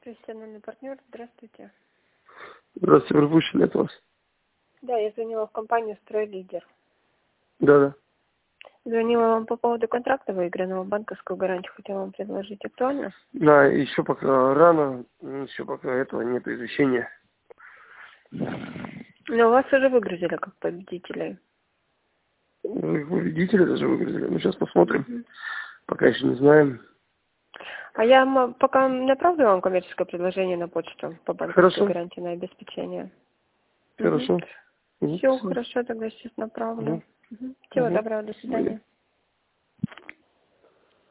Профессиональный партнер, здравствуйте. Здравствуйте, пропущенный от вас. Да, я звонила в компанию «Стройлидер». Да. Звонила вам по поводу контракта выигранного, банковскую гарантию хотела вам предложить. Актуально? Да, еще пока рано, еще пока этого нет извещения. Но вас уже выгрузили как победителей. Вы победители даже выиграли. Ну, сейчас посмотрим. Пока еще не знаем. А я пока направлю вам коммерческое предложение на почту по банковской гарантии на обеспечение. Хорошо. Все, хорошо, тогда сейчас направлю. Всего доброго, до свидания.